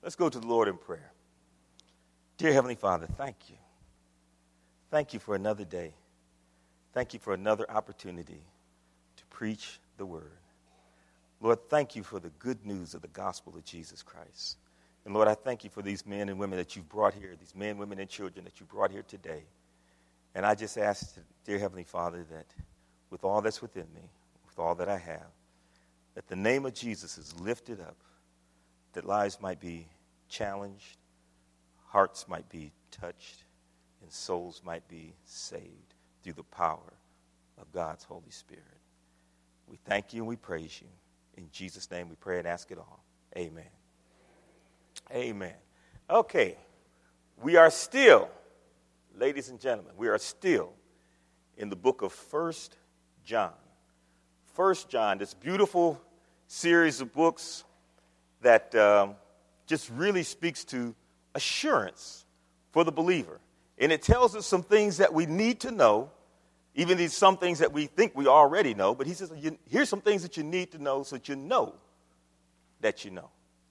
Let's go to the Lord in prayer. Dear Heavenly Father, thank you. Thank you for another day. Thank you for another opportunity to preach the word. Lord, thank you for the good news of the gospel of Jesus Christ. And Lord, I thank you for these men and women that you've brought here, these men, women, and children that you brought here today. And I just ask, dear Heavenly Father, that with all that's within me, with all that I have, that the name of Jesus is lifted up, that lives might be challenged, hearts might be touched, and souls might be saved through the power of God's Holy Spirit. We thank you and we praise you. In Jesus' name we pray and ask it all. Amen. Amen. Okay, we are still, ladies and gentlemen, we are still in the book of 1 John. 1 John, this beautiful series of books that just really speaks to assurance for the believer. And it tells us some things that we need to know, even these some things that we think we already know. But he says, here's some things that you need to know so that you know that you know.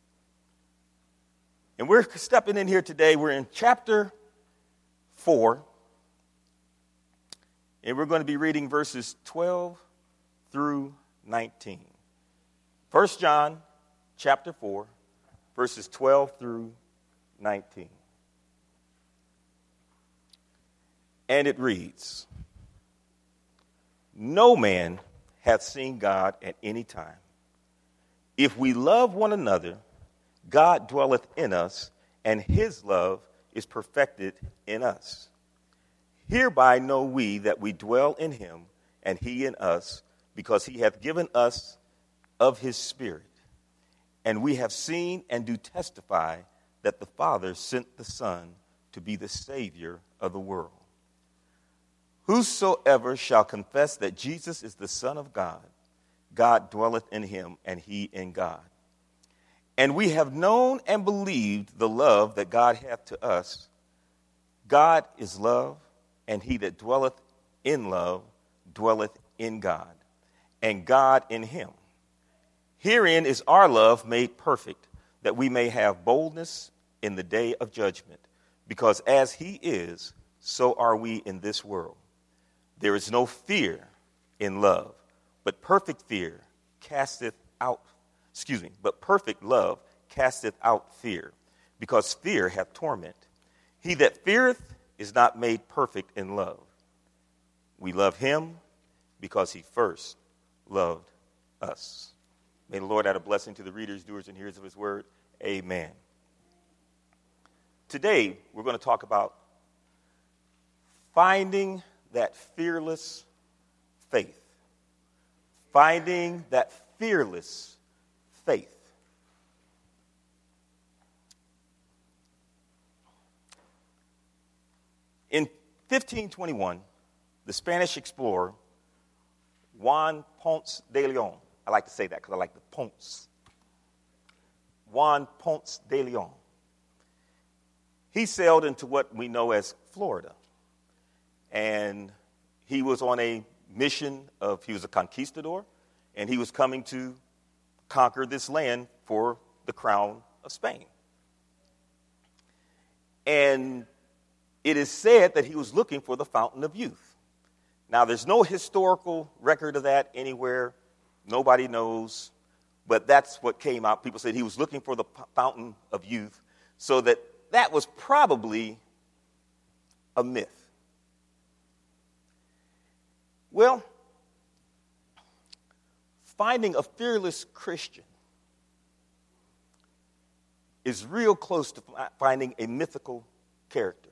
And we're stepping in here today. We're in chapter 4. And we're going to be reading verses 12 through 19. 1 John chapter 4, verses 12 through 19. And it reads, "No man hath seen God at any time. If we love one another, God dwelleth in us, and his love is perfected in us. Hereby know we that we dwell in him, and he in us, because he hath given us of his Spirit. And we have seen and do testify that the Father sent the Son to be the Savior of the world. Whosoever shall confess that Jesus is the Son of God, God dwelleth in him, and he in God. And we have known and believed the love that God hath to us. God is love, and he that dwelleth in love dwelleth in God, and God in him. Herein is our love made perfect, that we may have boldness in the day of judgment. Because as he is, so are we in this world. There is no fear in love, but perfect love casteth out fear, because fear hath torment. He that feareth is not made perfect in love. We love him because he first loved us." May the Lord add a blessing to the readers, doers, and hearers of his word. Amen. Today, we're going to talk about finding that fearless faith. Finding that fearless faith. In 1521, the Spanish explorer Juan Ponce de Leon, I like to say that because I like the Ponce. Juan Ponce de Leon. He sailed into what we know as Florida. And he was on a mission he was a conquistador, and he was coming to conquer this land for the crown of Spain. And it is said that he was looking for the fountain of youth. Now, there's no historical record of that anywhere. Nobody knows, but that's what came out. People said he was looking for the fountain of youth, so that was probably a myth. Well, finding a fearless Christian is real close to finding a mythical character.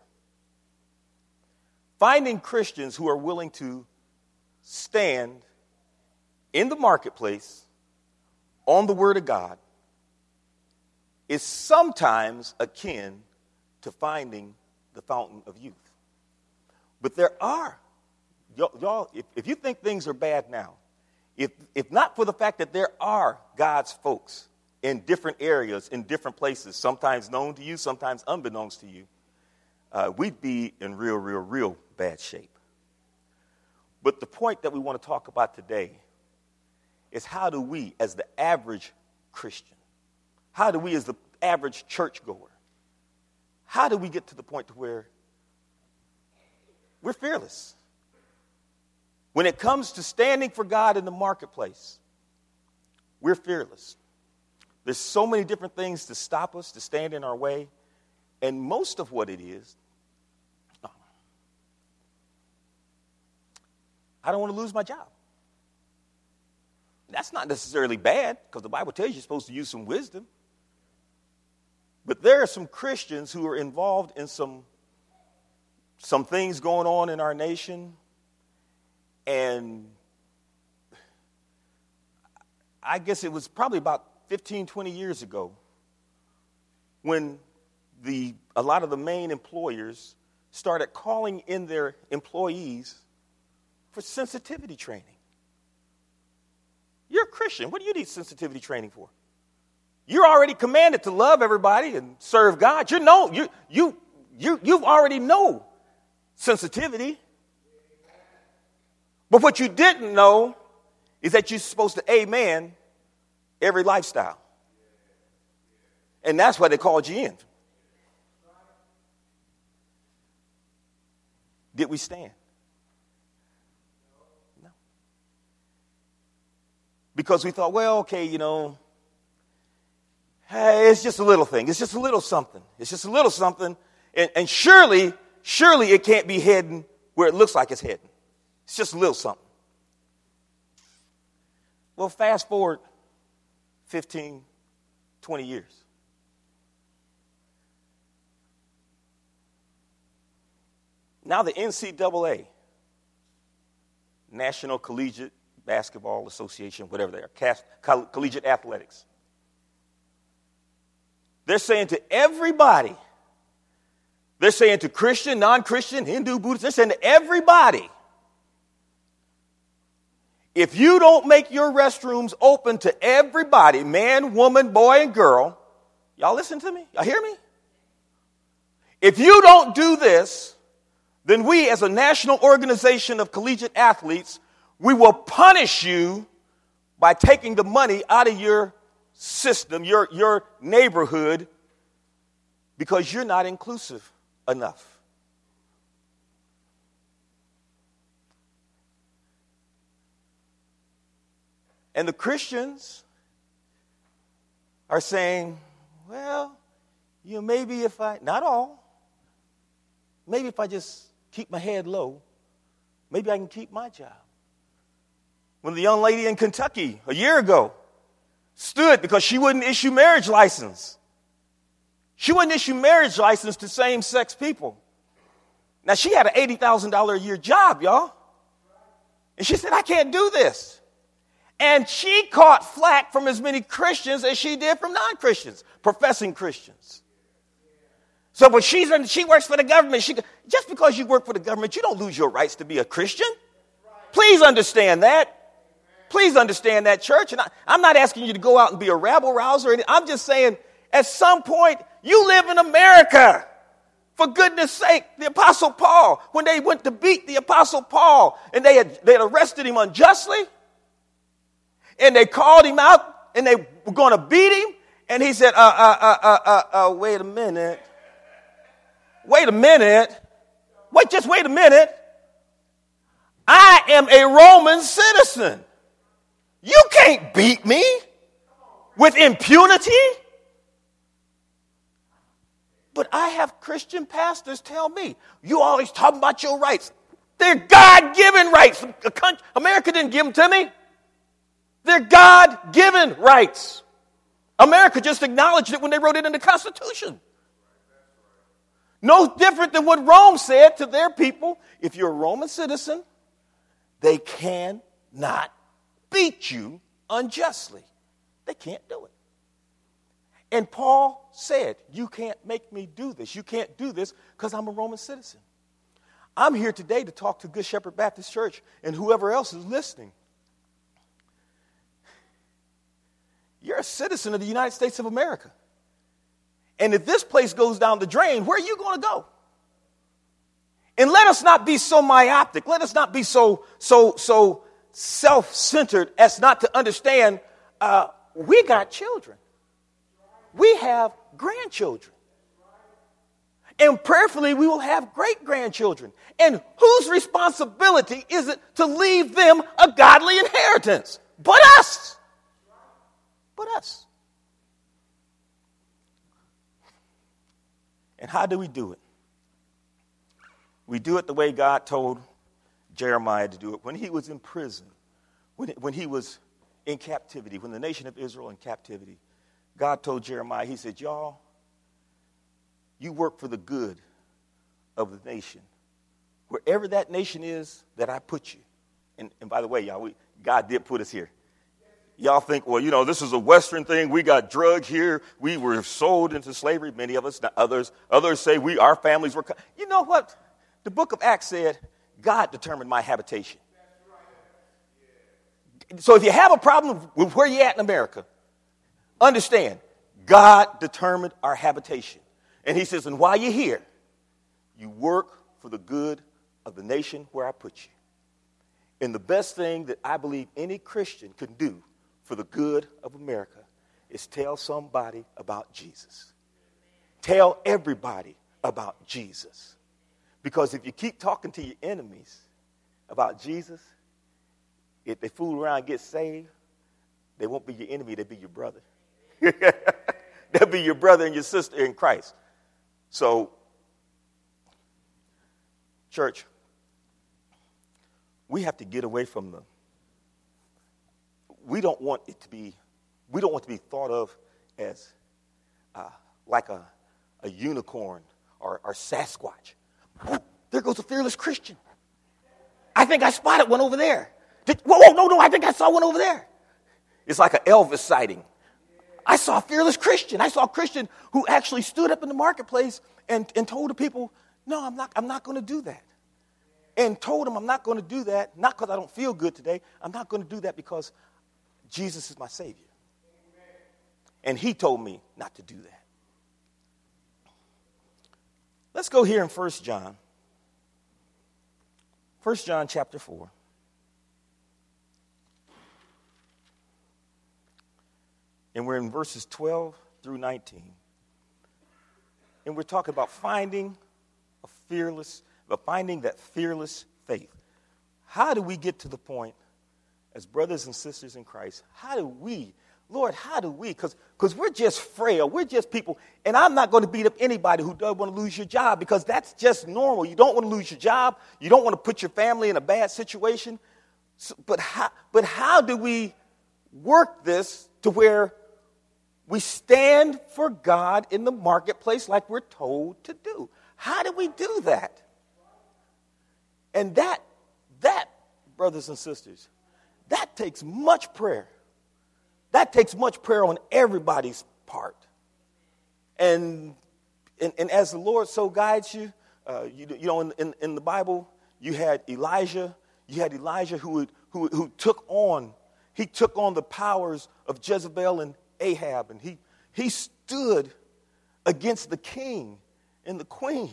Finding Christians who are willing to stand in the marketplace on the Word of God is sometimes akin to finding the fountain of youth. But there are, y'all, if you think things are bad now, if not for the fact that there are God's folks in different areas, in different places, sometimes known to you, sometimes unbeknownst to you, we'd be in real bad shape. But the point that we want to talk about today is how do we, as the average Christian, how do we, as average churchgoer. How do we get to the point to where we're fearless? When it comes to standing for God in the marketplace, we're fearless. There's so many different things to stop us, to stand in our way. And most of what it is, I don't want to lose my job. That's not necessarily bad, because the Bible tells you you're supposed to use some wisdom. But there are some Christians who are involved in some things going on in our nation. And I guess it was probably about 15, 20 years ago when a lot of the main employers started calling in their employees for sensitivity training. You're a Christian. What do you need sensitivity training for? You're already commanded to love everybody and serve God. You've already know sensitivity. But what you didn't know is that you're supposed to amen every lifestyle. And that's why they called you in. Did we stand? No. Because we thought, well, okay, hey, it's just a little thing. It's just a little something. It's just a little something. And surely it can't be heading where it looks like it's heading. It's just a little something. Well, fast forward 15, 20 years. Now the NCAA, National Collegiate Basketball Association, whatever they are, collegiate athletics. They're saying to everybody, they're saying to Christian, non-Christian, Hindu, Buddhist, they're saying to everybody, if you don't make your restrooms open to everybody, man, woman, boy, and girl, y'all listen to me? Y'all hear me? If you don't do this, then we as a national organization of collegiate athletes, we will punish you by taking the money out of your system, your neighborhood, because you're not inclusive enough. And the Christians are saying, well, maybe if not all, maybe if I just keep my head low, maybe I can keep my job. When the young lady in Kentucky a year ago stood because she wouldn't issue marriage license. She wouldn't issue marriage license to same-sex people. Now, she had an $80,000 a year job, y'all. And she said, I can't do this. And she caught flack from as many Christians as she did from non-Christians, professing Christians. So when she works for the government, just because you work for the government, you don't lose your rights to be a Christian. Please understand that. Please understand that, church. And I'm not asking you to go out and be a rabble-rouser. I'm just saying, at some point, you live in America. For goodness sake, the Apostle Paul, when they went to beat the Apostle Paul, and they had arrested him unjustly, and they called him out, and they were going to beat him, and he said, wait a minute. Just wait a minute. I am a Roman citizen. You can't beat me with impunity. But I have Christian pastors tell me, you always talking about your rights. They're God-given rights. America didn't give them to me. They're God-given rights. America just acknowledged it when they wrote it in the Constitution. No different than what Rome said to their people. If you're a Roman citizen, they cannot beat you unjustly. They can't do it. And Paul said, you can't make me do this. You can't do this because I'm a Roman citizen. I'm here today to talk to Good Shepherd Baptist Church and whoever else is listening. You're a citizen of the United States of America. And if this place goes down the drain, where are you going to go? And let us not be so myopic. Let us not be so self-centered as not to understand we got children. we have grandchildren. And prayerfully, we will have great-grandchildren. And whose responsibility is it to leave them a godly inheritance? But us. But us. And how do we do it? We do it the way God told Jeremiah to do it. When he was in prison, when he was in captivity, when the nation of Israel in captivity, God told Jeremiah, he said, y'all, you work for the good of the nation. Wherever that nation is that I put you. And by the way, y'all, God did put us here. Y'all think, well, this is a Western thing. We got drugged here. We were sold into slavery. Many of us, not others say our families were. You know what? The book of Acts said, God determined my habitation. So if you have a problem with where you're at in America, understand, God determined our habitation. And he says, and while you're here, you work for the good of the nation where I put you. And the best thing that I believe any Christian can do for the good of America is tell somebody about Jesus. Tell everybody about Jesus. Because if you keep talking to your enemies about Jesus, if they fool around and get saved, they won't be your enemy, they'll be your brother. They'll be your brother and your sister in Christ. So, church, we have to get away from we don't want to be thought of as like a unicorn or Sasquatch. Oh, there goes a fearless Christian. I think I spotted one over there. No, I think I saw one over there. It's like an Elvis sighting. I saw a fearless Christian. I saw a Christian who actually stood up in the marketplace and told the people, no, I'm not going to do that. And told them I'm not going to do that, not because I don't feel good today. I'm not going to do that because Jesus is my Savior. And he told me not to do that. Let's go here in 1 John. 1 John chapter 4. And we're in verses 12 through 19. And we're talking about finding that fearless faith. How do we get to the point as brothers and sisters in Christ? How do we? Because we're just frail. We're just people. And I'm not going to beat up anybody who doesn't want to lose your job because that's just normal. You don't want to lose your job. You don't want to put your family in a bad situation. But how do we work this to where we stand for God in the marketplace like we're told to do? How do we do that? And that, brothers and sisters, that takes much prayer. That takes much prayer on everybody's part. And as the Lord so guides you, in the Bible, you had Elijah. You had Elijah who took on the powers of Jezebel and Ahab, and he stood against the king and the queen,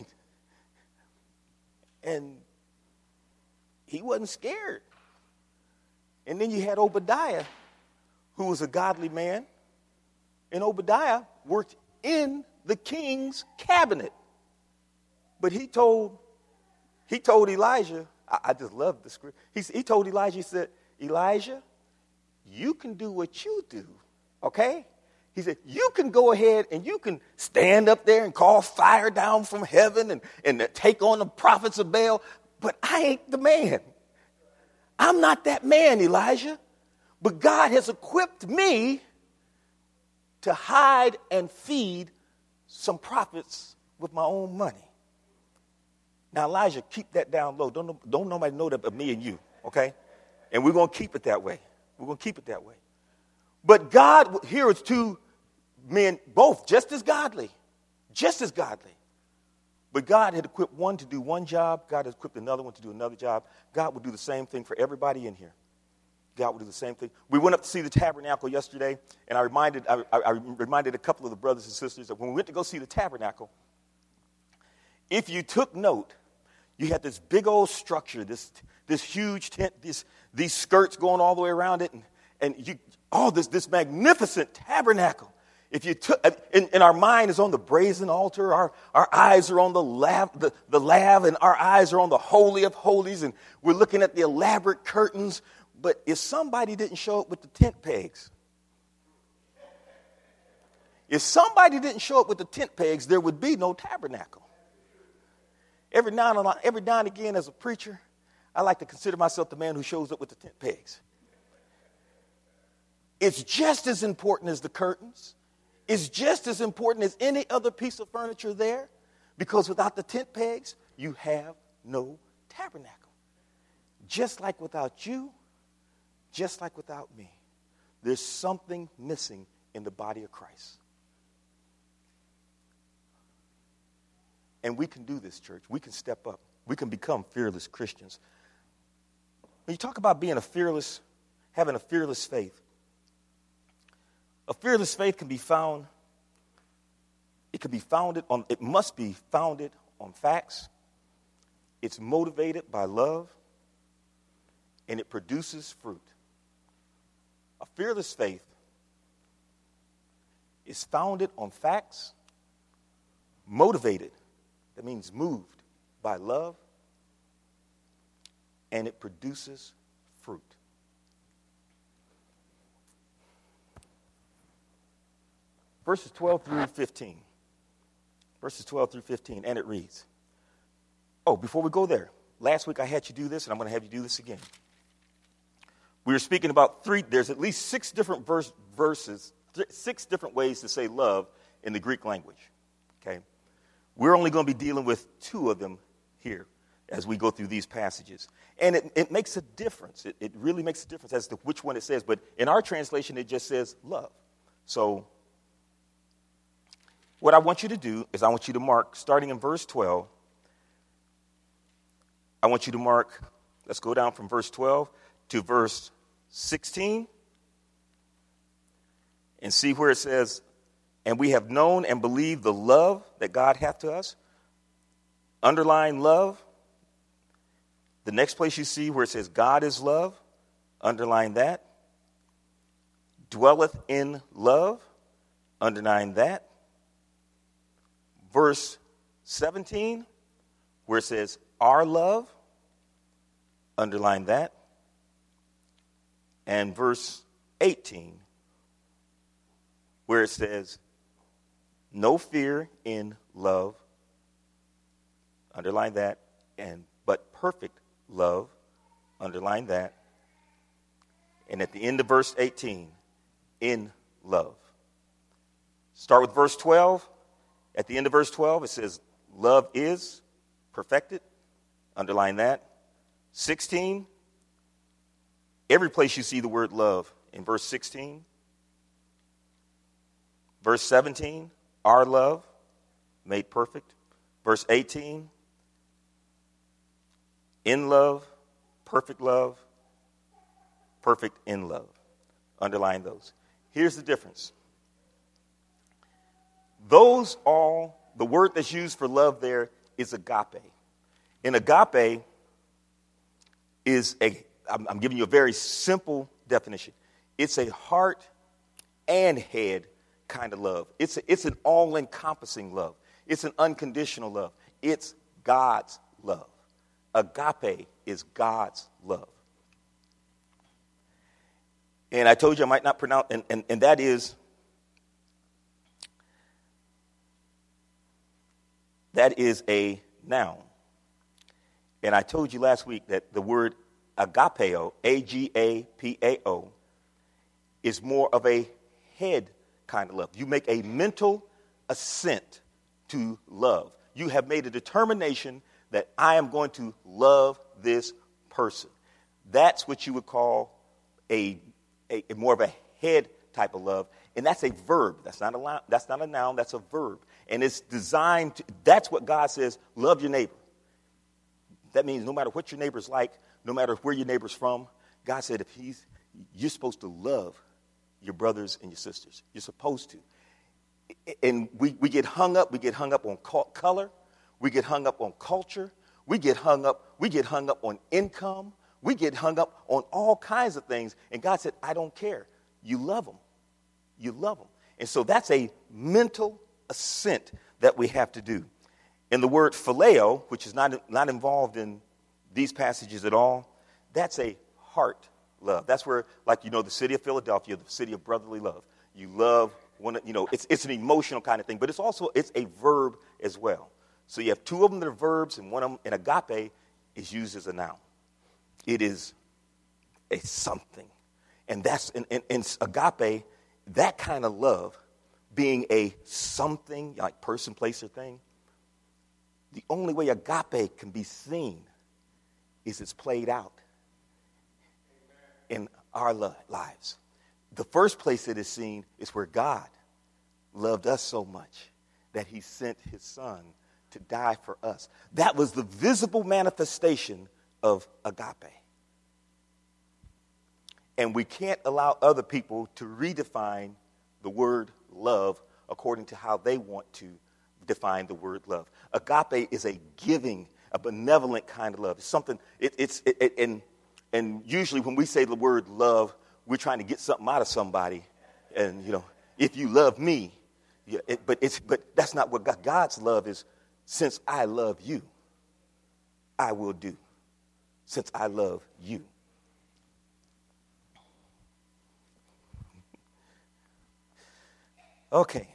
and he wasn't scared. And then you had Obadiah, who was a godly man, and Obadiah worked in the king's cabinet. But he told Elijah, I just love the script. He told Elijah, he said, Elijah, you can do what you do, okay? He said, you can go ahead and you can stand up there and call fire down from heaven and take on the prophets of Baal, but I ain't the man. I'm not that man, Elijah. But God has equipped me to hide and feed some prophets with my own money. Now, Elijah, keep that down low. Don't nobody know that but me and you, okay? And we're going to keep it that way. We're going to keep it that way. But God, here is two men, both just as godly. But God had equipped one to do one job. God has equipped another one to do another job. God will do the same thing for everybody in here. God will do the same thing. We went up to see the tabernacle yesterday, and I reminded a couple of the brothers and sisters that when we went to go see the tabernacle, if you took note, you had this big old structure, this huge tent, these skirts going all the way around it, and this magnificent tabernacle. If you took, and our mind is on the brazen altar, our eyes are on the lav, and our eyes are on the Holy of Holies, and we're looking at the elaborate curtains. But if somebody didn't show up with the tent pegs, there would be no tabernacle. Every now and again, as a preacher, I like to consider myself the man who shows up with the tent pegs. It's just as important as the curtains. It's just as important as any other piece of furniture there, because without the tent pegs, you have no tabernacle. Just like without you, just like without me, there's something missing in the body of Christ. And we can do this, church. We can step up. We can become fearless Christians. When you talk about having a fearless faith, a fearless faith can be found, it must be founded on facts. It's motivated by love, and it produces fruit. A fearless faith is founded on facts, motivated, that means moved by love, and it produces fruit. Verses 12 through 15. Verses 12 through 15, and it reads. Oh, before we go there, last week I had you do this, and I'm going to have you do this again. We were speaking about there's at least 6 different verses, 6 different ways to say love in the Greek language. Okay? We're only going to be dealing with 2 of them here as we go through these passages. And it makes a difference. It really makes a difference as to which one it says. But in our translation, it just says love. So what I want you to do is I want you to mark, starting in verse 12, I want you to mark, let's go down from verse 12 to verse 16 and see where it says, and we have known and believed the love that God hath to us. Underline love. The next place you see where it says God is love, underline that. Dwelleth in love, underline that. Verse 17, where it says our love, underline that. And verse 18, where it says no fear in love, underline that. And but perfect love, underline that. And at the end of verse 18, in love. Start with verse 12. At the end of verse 12, it says, love is perfected. Underline that. 16, every place you see the word love in verse 16. Verse 17, our love made perfect. Verse 18, in love, perfect in love. Underline those. Here's the difference. The word that's used for love there is agape. And agape is I'm giving you a very simple definition. It's a heart and head kind of love. It's an all-encompassing love. It's an unconditional love. It's God's love. Agape is God's love. And I told you I might not pronounce, and that is a noun. And I told you last week that the word agapeo, A-G-A-P-A-O, is more of a head kind of love. You make a mental assent to love. You have made a determination that I am going to love this person. That's what you would call a more of a head type of love. And that's a verb. That's not a noun. That's a verb. And it's designed to, that's what God says, love your neighbor. That means no matter what your neighbor's like, no matter where your neighbor's from, God said you're supposed to love your brothers and your sisters. You're supposed to. And we get hung up. We get hung up on color. We get hung up on culture. We get hung up on income. We get hung up on all kinds of things. And God said, I don't care. You love them. You love them. And so that's a mental assent that we have to do. And the word phileo, which is not involved in these passages at all, that's a heart love. That's where, like, the city of Philadelphia, the city of brotherly love. You love one, it's an emotional kind of thing, but it's a verb as well. So you have two of them that are verbs, and one of them, and agape, is used as a noun. It is a something. And that's, in agape, that kind of love, being a something, like person, place, or thing, the only way agape can be seen is it's played out in our lives. The first place it is seen is where God loved us so much that he sent his son to die for us. That was the visible manifestation of agape. And we can't allow other people to redefine the word love according to how they want to define the word love. Agape is a giving, a benevolent kind of love. It's something, and usually when we say the word love, we're trying to get something out of somebody. And, if you love me, but that's not what God's love is. Since I love you, I will do. Since I love you. Okay.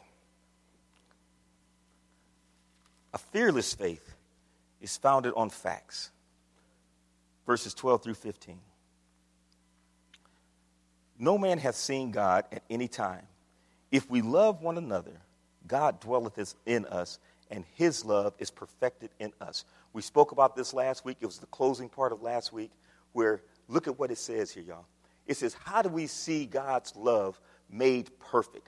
A fearless faith is founded on facts. Verses 12 through 15. No man hath seen God at any time. If we love one another, God dwelleth in us, and his love is perfected in us. We spoke about this last week. It was the closing part of last week, where, look at what it says here, y'all. It says, how do we see God's love made perfect?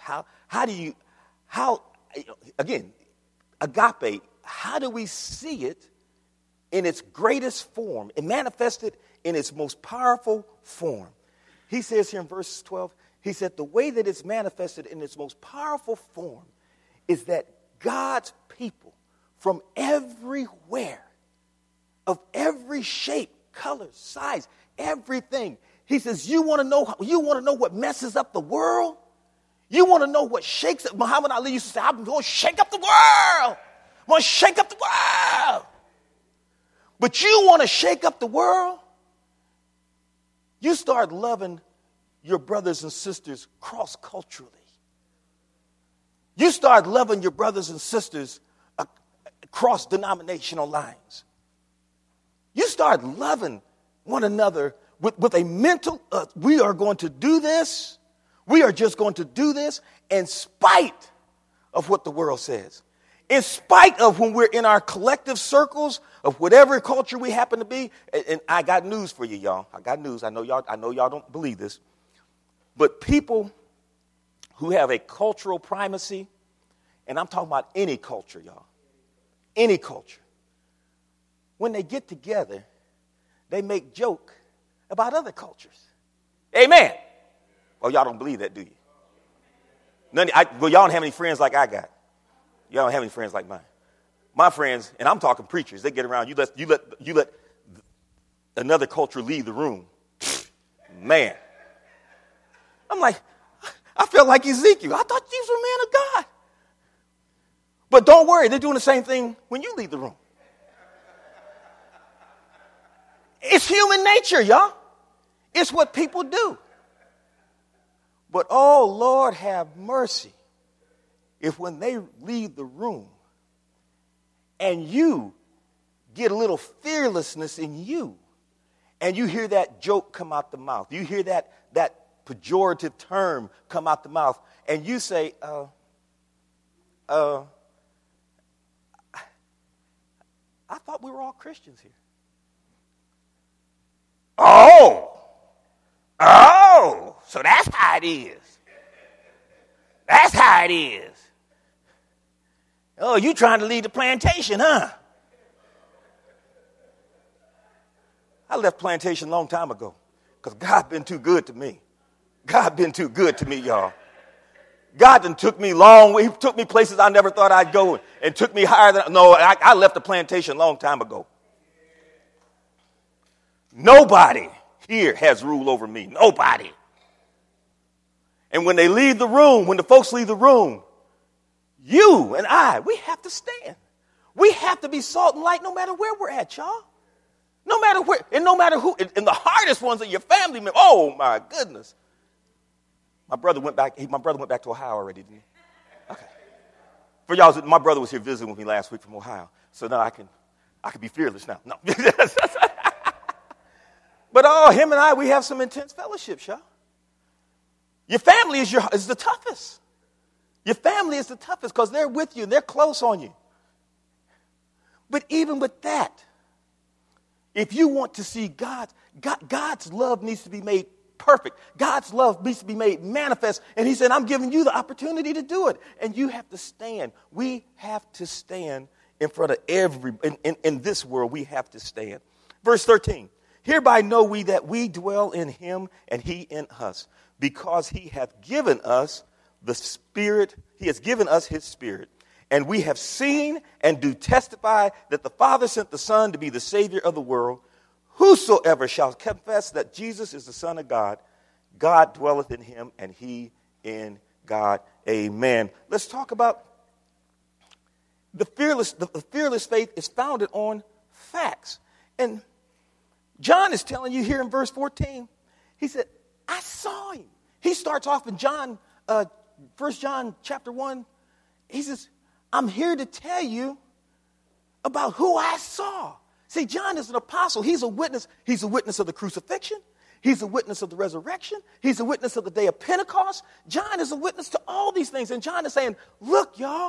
Again, agape, how do we see it in its greatest form and manifested in its most powerful form? He says here in verse 12, he said, the way that it's manifested in its most powerful form is that God's people from everywhere, of every shape, color, size, everything. He says, you want to know what messes up the world? You want to know what shakes up? Muhammad Ali used to say, I'm going to shake up the world. I'm going to shake up the world. But you want to shake up the world? You start loving your brothers and sisters cross-culturally. You start loving your brothers and sisters across denominational lines. You start loving one another with a mental, we are going to do this. We are just going to do this in spite of what the world says. In spite of when we're in our collective circles of whatever culture we happen to be. And I got news for you, y'all. I got news. I know y'all don't believe this. But people who have a cultural primacy, and I'm talking about any culture, y'all. Any culture. When they get together, they make joke about other cultures. Amen. Oh, y'all don't believe that, do you? Y'all don't have any friends like I got. Y'all don't have any friends like mine. My friends, and I'm talking preachers, they get around, you let another culture leave the room. Man. I'm like, I felt like Ezekiel. I thought these were men of God. But don't worry, they're doing the same thing when you leave the room. It's human nature, y'all. It's what people do. But, oh, Lord, have mercy if when they leave the room and you get a little fearlessness in you and you hear that joke come out the mouth, you hear that pejorative term come out the mouth, and you say, I thought we were all Christians here. Oh, so that's how it is. That's how it is. Oh, you trying to leave the plantation, huh? I left plantation a long time ago because God been too good to me. God been too good to me, y'all. God done took me long. He took me places I never thought I'd go and took me higher than. No, I left the plantation a long time ago. Nobody here has rule over me. Nobody. And when they leave the room, when the folks leave the room, you and I, we have to stand. We have to be salt and light no matter where we're at, y'all. No matter where, and no matter who, and the hardest ones are your family members. Oh, my goodness. My brother went back to Ohio already, didn't he? Okay. For y'all, my brother was here visiting with me last week from Ohio. So now I can be fearless now. No. But him and I, we have some intense fellowships, y'all. Your family is the toughest. Your family is the toughest because they're with you and they're close on you. But even with that, if you want to see God's love needs to be made perfect. God's love needs to be made manifest. And he said, I'm giving you the opportunity to do it. And you have to stand. We have to stand in front of in this world, we have to stand. Verse 13, hereby know we that we dwell in him and he in us, because he hath given us the Spirit. He has given us his Spirit. And we have seen and do testify that the Father sent the Son to be the Savior of the world. Whosoever shall confess that Jesus is the Son of God, God dwelleth in him and he in God. Amen. Let's talk about the fearless faith is founded on facts. And John is telling you here in verse 14, he said, I saw him. He starts off in 1 John chapter 1. He says, I'm here to tell you about who I saw. See, John is an apostle. He's a witness. He's a witness of the crucifixion. He's a witness of the resurrection. He's a witness of the day of Pentecost. John is a witness to all these things. And John is saying, look, y'all,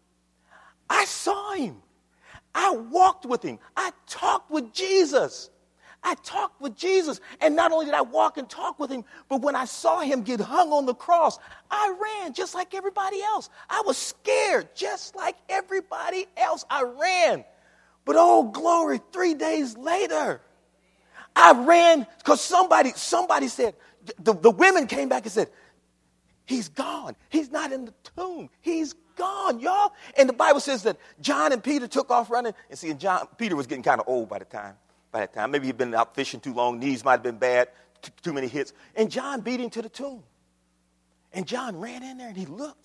I saw him. I walked with him. I talked with Jesus. I talked with Jesus. And not only did I walk and talk with him, but when I saw him get hung on the cross, I ran just like everybody else. I was scared just like everybody else. I ran. But oh, glory, 3 days later, I ran because somebody said, the women came back and said, he's gone. He's not in the tomb. He's gone, y'all. And the Bible says that John and Peter took off running. And see, Peter was getting kind of old by that time. Maybe he'd been out fishing too long. Knees might have been bad. Too many hits. And John beat him to the tomb. And John ran in there and he looked.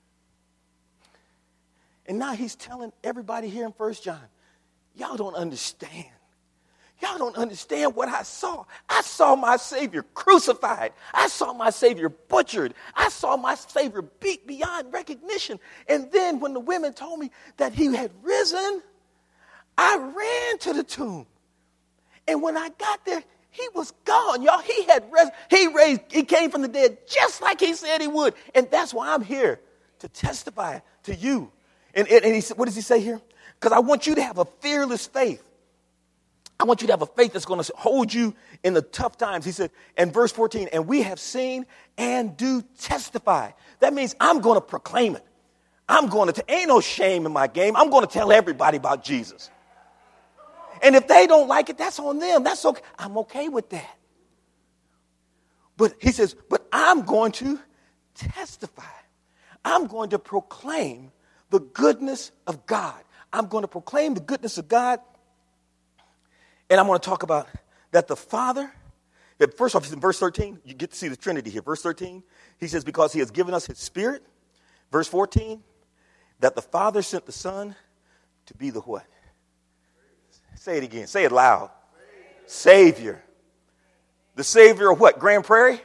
And now he's telling everybody here in 1 John, y'all don't understand. Y'all don't understand what I saw. I saw my Savior crucified. I saw my Savior butchered. I saw my Savior beat beyond recognition. And then when the women told me that he had risen, I ran to the tomb. And when I got there, he was gone, y'all. He came from the dead just like he said he would. And that's why I'm here to testify to you. And he said, what does he say here? Because I want you to have a fearless faith. I want you to have a faith that's going to hold you in the tough times. He said, in verse 14, and we have seen and do testify. That means I'm going to proclaim it. Ain't no shame in my game. I'm going to tell everybody about Jesus. And if they don't like it, that's on them. That's okay. I'm okay with that. But he says, but I'm going to testify. I'm going to proclaim the goodness of God. I'm going to proclaim the goodness of God. And I'm going to talk about that the Father, first off, in verse 13, you get to see the Trinity here. Verse 13, he says, because he has given us his Spirit. Verse 14, that the Father sent the Son to be the what? Say it again. Say it loud. Savior. The Savior of what? Grand Prairie?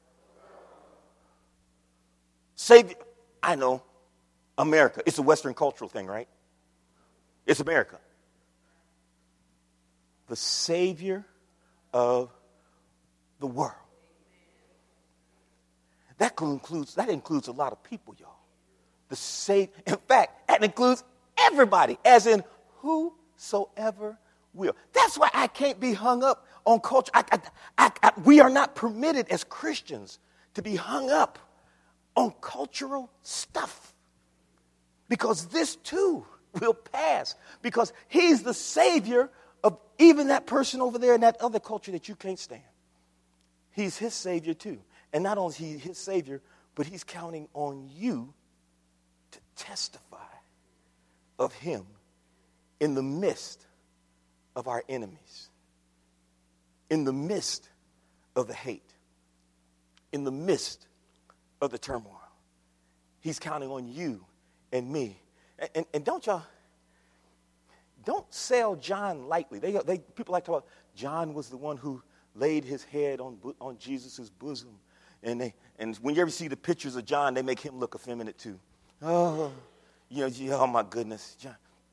Savior. I know. America. It's a Western cultural thing, right? It's America. The Savior of the world. That includes a lot of people, y'all. In fact, that includes everybody, as in whosoever will. That's why I can't be hung up on culture. We are not permitted as Christians to be hung up on cultural stuff. Because this too will pass. Because he's the Savior of even that person over there in that other culture that you can't stand. He's his Savior too. And not only is he his Savior, but he's counting on you to testify of him in the midst of our enemies, in the midst of the hate, in the midst of the turmoil. He's counting on you and me. And don't sell John lightly. People like to talk about John was the one who laid his head on Jesus' bosom. And when you ever see the pictures of John, they make him look effeminate too. Oh, oh my goodness, John.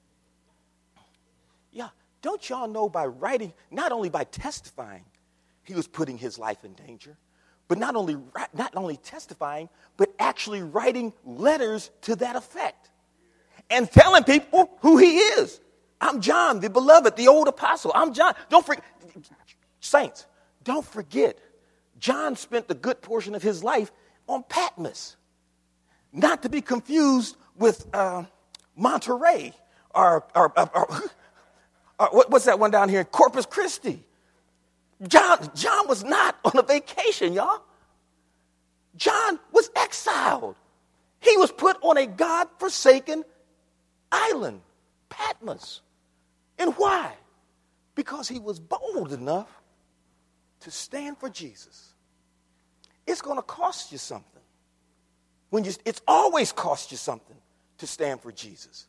Yeah, don't y'all know by writing, not only by testifying, he was putting his life in danger, but not only testifying, but actually writing letters to that effect and telling people who he is. I'm John, the beloved, the old apostle. I'm John. Saints, don't forget, John spent the good portion of his life on Patmos. Not to be confused with Monterey or what's that one down here? Corpus Christi. John was not on a vacation, y'all. John was exiled. He was put on a God-forsaken island, Patmos. And why? Because he was bold enough to stand for Jesus. It's going to cost you something. It's always cost you something to stand for Jesus.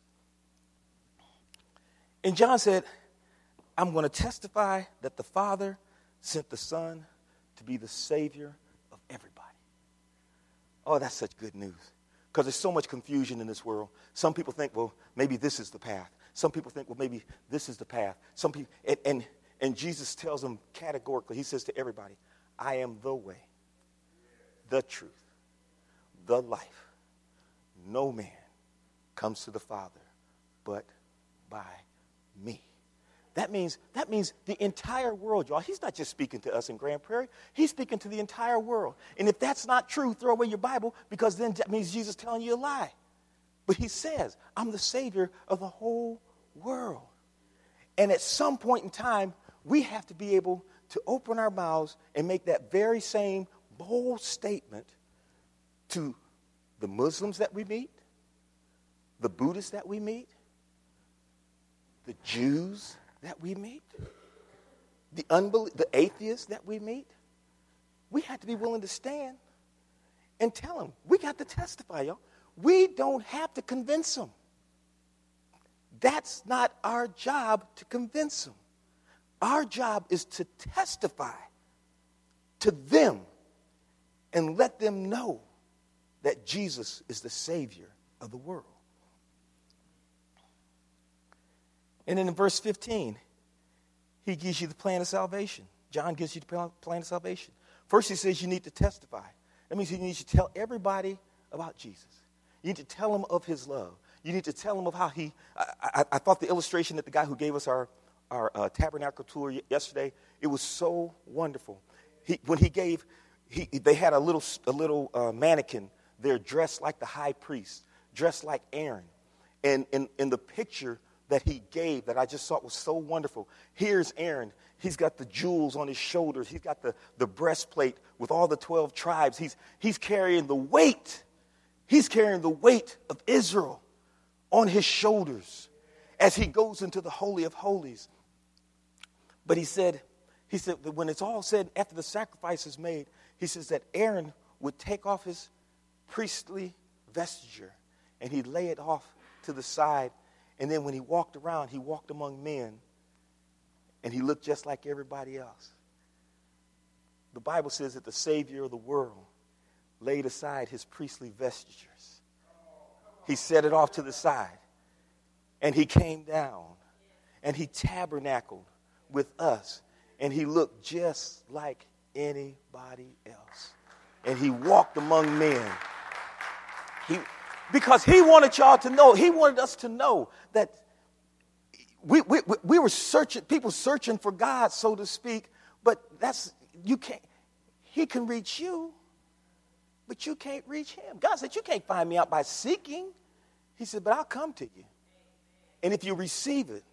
And John said, I'm going to testify that the Father sent the Son to be the Savior of everybody. Oh, that's such good news. Because there's so much confusion in this world. Some people think, well, maybe this is the path. Some people think, well, maybe this is the path. Some people, and Jesus tells them categorically, he says to everybody, I am the way, the truth, the life. No man comes to the Father but by me. That means the entire world, y'all. He's not just speaking to us in Grand Prairie. He's speaking to the entire world. And if that's not true, throw away your Bible, because then that means Jesus telling you a lie. But he says, I'm the Savior of the whole world. And at some point in time, we have to be able to open our mouths and make that very same bold statement to the Muslims that we meet, the Buddhists that we meet, the Jews that we meet, the atheists that we meet. We have to be willing to stand and tell them. We got to testify, y'all. We don't have to convince them. That's not our job to convince them. Our job is to testify to them and let them know that Jesus is the Savior of the world. And then in verse 15, he gives you the plan of salvation. John gives you the plan of salvation. First, he says you need to testify. That means you need to tell everybody about Jesus. You need to tell them of his love. You need to tell them of how I thought the illustration that the guy who gave us our tabernacle tour yesterday, it was so wonderful. They had a little mannequin there dressed like the high priest, dressed like Aaron. And in the picture that he gave that I just thought was so wonderful, here's Aaron. He's got the jewels on his shoulders. He's got the breastplate with all the 12 tribes. He's carrying the weight. He's carrying the weight of Israel on his shoulders as he goes into the Holy of Holies. But he said that when it's all said, after the sacrifice is made, he says that Aaron would take off his priestly vesture and he'd lay it off to the side. And then when he walked around, he walked among men and he looked just like everybody else. The Bible says that the Savior of the world laid aside his priestly vestures. He set it off to the side. And he came down. And he tabernacled with us. And he looked just like anybody else. And he walked among men. Because he wanted y'all to know, he wanted us to know that we were people searching for God, so to speak, but he can reach you, but you can't reach him. God said, you can't find me out by seeking. He said, but I'll come to you. And if you receive it,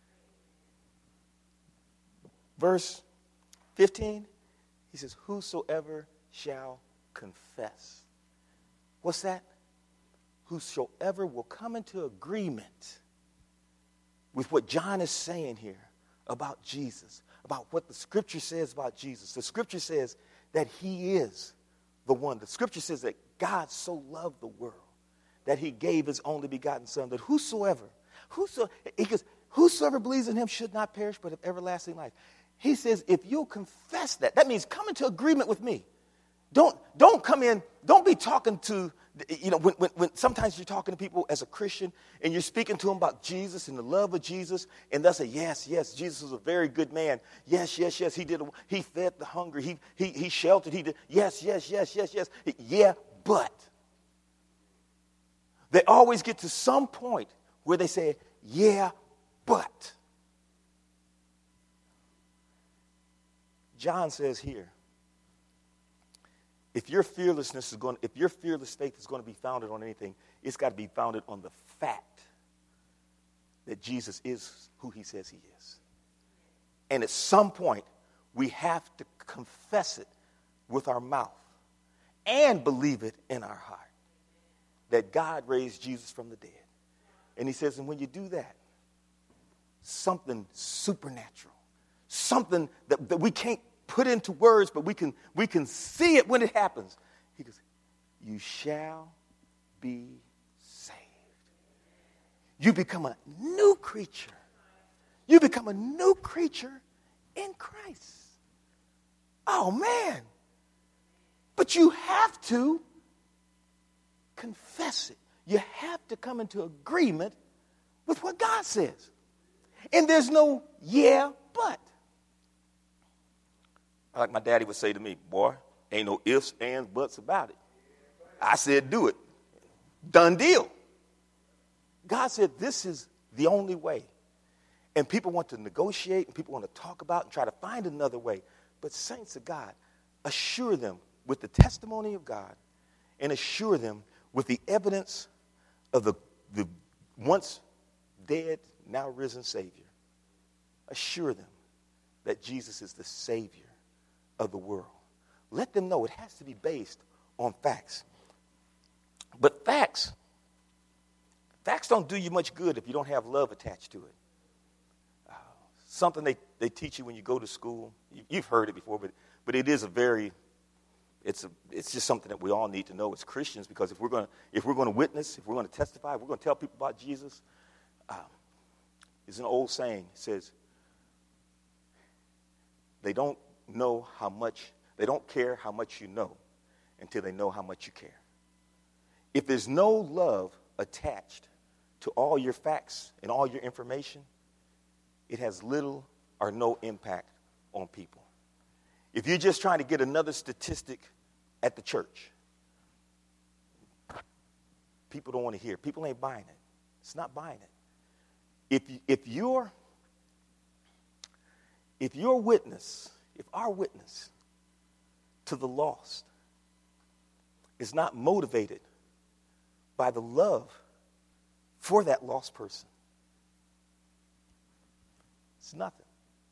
verse 15, he says, whosoever shall confess. What's that? Whosoever will come into agreement with what John is saying here about Jesus, about what the Scripture says about Jesus. The Scripture says that he is the one. The Scripture says that God so loved the world that he gave his only begotten son, that whosoever believes in him should not perish but have everlasting life. He says, if you'll confess that means come into agreement with me. Don't come in, don't be talking to, when sometimes you're talking to people as a Christian and you're speaking to them about Jesus and the love of Jesus, and they'll say, yes, Jesus was a very good man. Yes, he fed the hungry, he sheltered, he did, yes. Yeah, but. They always get to some point where they say, yeah, but. John says here, if your fearless faith is going to be founded on anything, it's got to be founded on the fact that Jesus is who he says he is. And at some point, we have to confess it with our mouth and believe it in our heart that God raised Jesus from the dead. And he says, and when you do that, something supernatural, something that we can't put into words, but we can see it when it happens. He goes, you shall be saved. You become a new creature. You become a new creature in Christ. Oh, man. But you have to confess it. You have to come into agreement with what God says. And there's no yeah, but. Like my daddy would say to me, boy, ain't no ifs, ands, buts about it. I said, do it. Done deal. God said, this is the only way. And people want to negotiate, and people want to talk about and try to find another way. But saints of God, assure them with the testimony of God and assure them with the evidence of the once dead, now risen Savior. Assure them that Jesus is the Savior of the world. Let them know it has to be based on facts. But facts don't do you much good if you don't have love attached to it. Something they teach you when you go to school. You've heard it before, but it is it's just something that we all need to know as Christians, because if we're going to witness, if we're going to testify, if we're going to tell people about Jesus, it's an old saying. It says, they don't care how much you know until they know how much you care. If there's no love attached to all your facts and all your information, it has little or no impact on people. If you're just trying to get another statistic at the church, people don't want to hear. People ain't buying it. It's not buying it. If our witness to the lost is not motivated by the love for that lost person, it's nothing.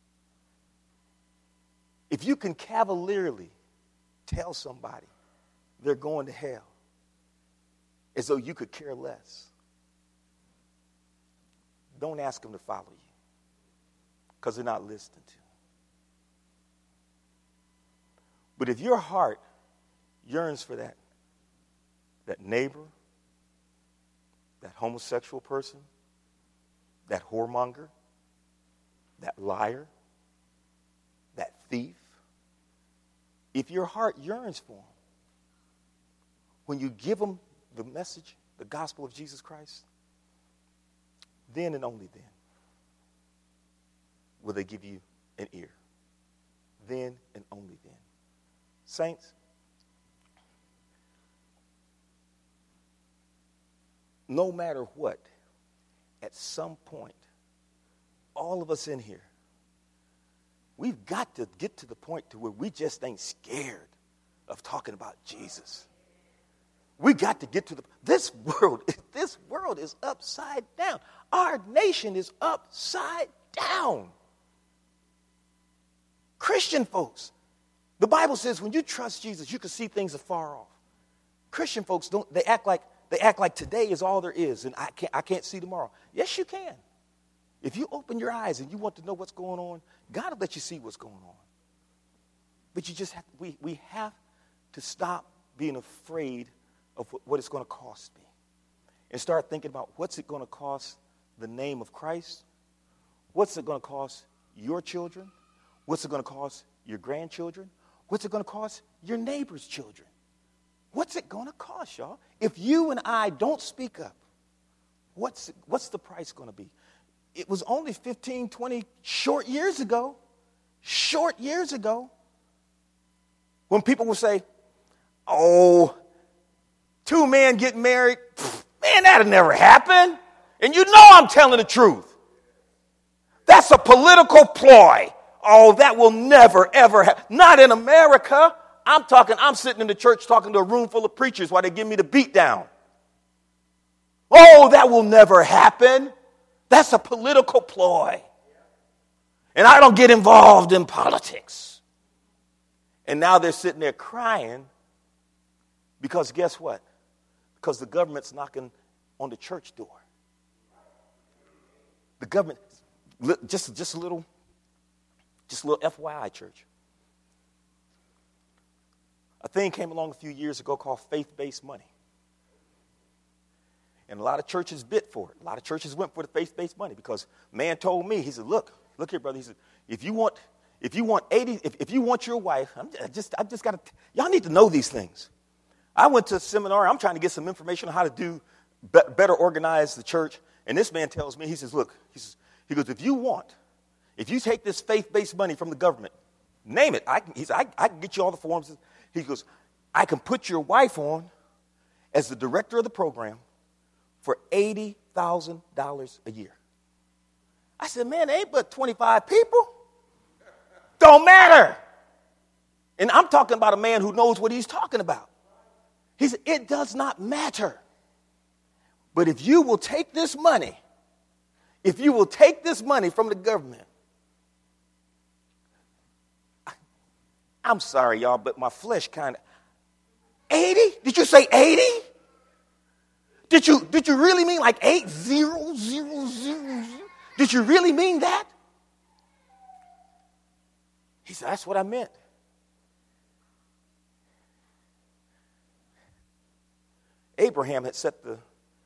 If you can cavalierly tell somebody they're going to hell as though you could care less, don't ask them to follow you, because they're not listening to you. But if your heart yearns for that neighbor, that homosexual person, that whoremonger, that liar, that thief, if your heart yearns for them, when you give them the message, the gospel of Jesus Christ, then and only then will they give you an ear. Then and only then. Saints, no matter what, at some point, all of us in here, we've got to get to the point to where we just ain't scared of talking about Jesus. We got to get to this world is upside down. Our nation is upside down. Christian folks, the Bible says when you trust Jesus, you can see things afar off. Christian folks they act like today is all there is, and I can't see tomorrow. Yes, you can. If you open your eyes and you want to know what's going on, God will let you see what's going on. But you just we have to stop being afraid of what it's going to cost me. And start thinking about what's it going to cost the name of Christ? What's it going to cost your children? What's it going to cost your grandchildren? What's it going to cost your neighbor's children? What's it going to cost, y'all? If you and I don't speak up, what's the price going to be? It was only 15, 20 short years ago, when people would say, oh, two men get married, man, that'll never happen. And you know I'm telling the truth. That's a political ploy. Oh, that will never, ever happen. Not in America. I'm sitting in the church talking to a room full of preachers while they give me the beat down. Oh, that will never happen. That's a political ploy. And I don't get involved in politics. And now they're sitting there crying because guess what? Because the government's knocking on the church door. The government, just a little FYI, church. A thing came along a few years ago called faith-based money. And a lot of churches bid for it. A lot of churches went for the faith-based money because man told me, he said, look here, brother. He said, if you want your wife, I just got to, y'all need to know these things. I went to a seminar. I'm trying to get some information on how to do better organize the church. And this man tells me, he says, look, he goes, if you take this faith-based money from the government, name it. I can get you all the forms. He goes, I can put your wife on as the director of the program for $80,000 a year. I said, man, there ain't but 25 people. Don't matter. And I'm talking about a man who knows what he's talking about. He said, it does not matter. But if you will take this money from the government, I'm sorry, y'all, but my flesh kind of, 80? Did you say 80? Did you really mean like 8000? Did you really mean that? He said, that's what I meant. Abraham had set the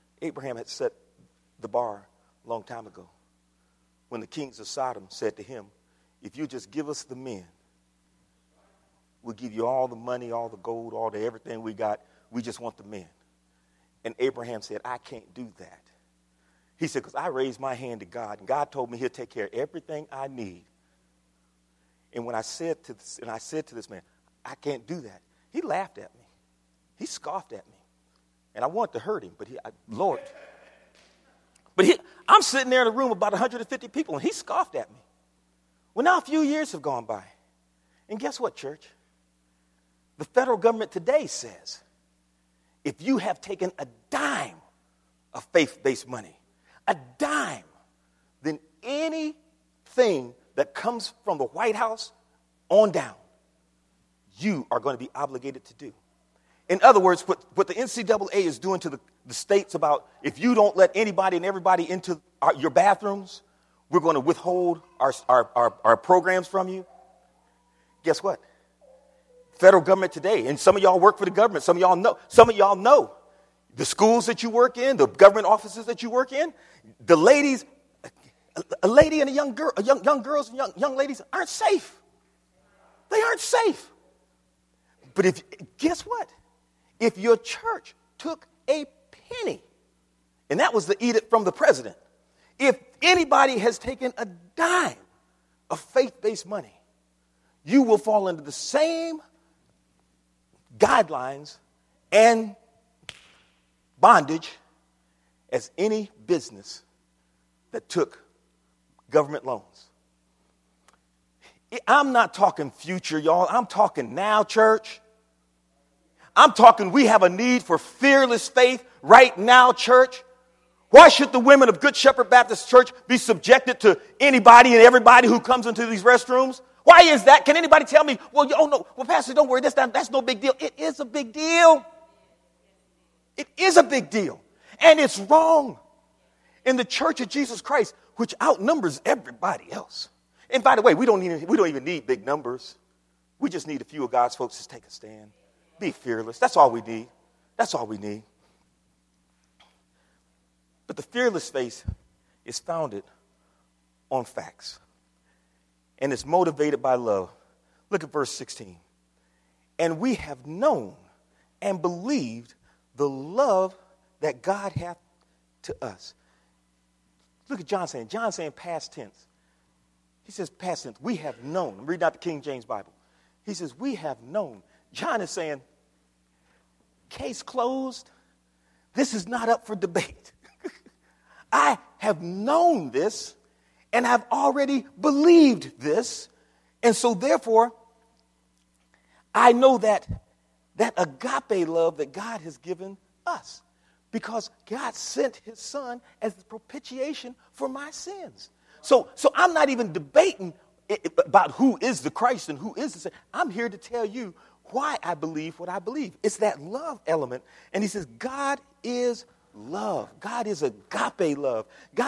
bar a long time ago when the kings of Sodom said to him, if you just give us the men, we'll give you all the money, all the gold, all the everything we got. We just want the men. And Abraham said, I can't do that. He said, because I raised my hand to God, and God told me he'll take care of everything I need. And when I said to this man, I can't do that, he laughed at me. He scoffed at me. And I wanted to hurt him, but Lord. But I'm sitting there in a room of about 150 people, and he scoffed at me. Well, now a few years have gone by. And guess what, church? The federal government today says, if you have taken a dime of faith-based money, a dime, then anything that comes from the White House on down, you are going to be obligated to do. In other words, what the NCAA is doing to the states about if you don't let anybody and everybody into your bathrooms, we're going to withhold our programs from you. Guess what? Federal government today, and some of y'all work for the government, some of y'all know the schools that you work in, the government offices that you work in, the ladies, a lady and a young girls and young ladies aren't safe. They aren't safe. But guess what? If your church took a penny, and that was the edict from the president, if anybody has taken a dime of faith-based money, you will fall into the same guidelines and bondage as any business that took government loans. I'm not talking future, y'all. I'm talking now, church. I'm talking we have a need for fearless faith right now, church. Why should the women of Good Shepherd Baptist Church be subjected to anybody and everybody who comes into these restrooms? Why is that? Can anybody tell me, well, no, Pastor, don't worry, that's no big deal. It is a big deal. It is a big deal. And it's wrong. In the Church of Jesus Christ, which outnumbers everybody else. And by the way, we don't even need big numbers. We just need a few of God's folks to take a stand. Be fearless. That's all we need. That's all we need. But the fearless faith is founded on facts. And it's motivated by love. Look at verse 16. And we have known and believed the love that God hath to us. Look at John saying. John saying past tense. He says past tense. We have known. I'm reading out the King James Bible. He says we have known. John is saying, case closed. This is not up for debate. I have known this, and I've already believed this. And so therefore, I know that agape love that God has given us, because God sent his son as the propitiation for my sins. So I'm not even debating about who is the Christ and who is the Savior. I'm here to tell you why I believe what I believe. It's that love element. And he says, God is love. God is agape love.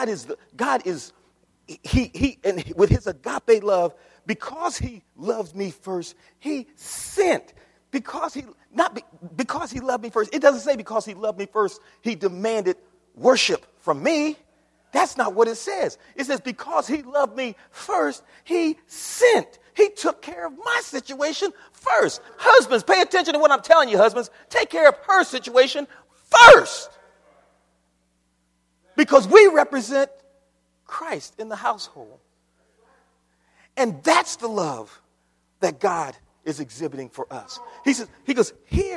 He with his agape love, because he loves me first, he sent. Because he loved me first. It doesn't say because he loved me first, he demanded worship from me. That's not what it says. It says because he loved me first, he sent. He took care of my situation first. Husbands, pay attention to what I'm telling you, husbands. Take care of her situation first. Because we represent Christ in the household. And that's the love that God is exhibiting for us. He goes,